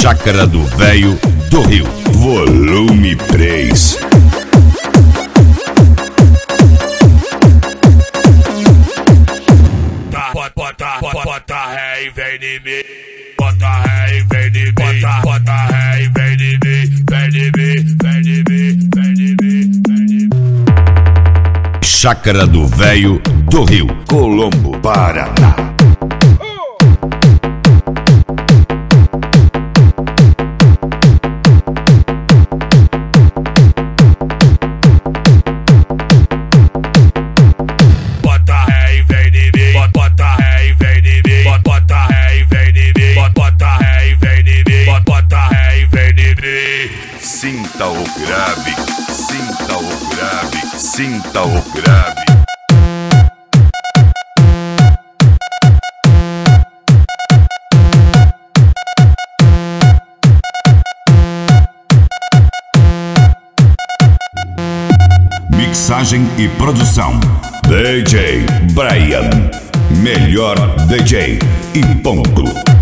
Chácara do Véio do Rio, volume 3. Bota ré e vem em mim. Bota ré e vem em mim. Bota ré e vem em mim. Vem em mim, vem em mim, vem em mim, vem em mim. Chácara do Véio do Rio, Colombo, Paraná. Sinta o grave, sinta o grave, sinta o grave. Mixagem e produção DJ Brian, melhor DJ e ponto.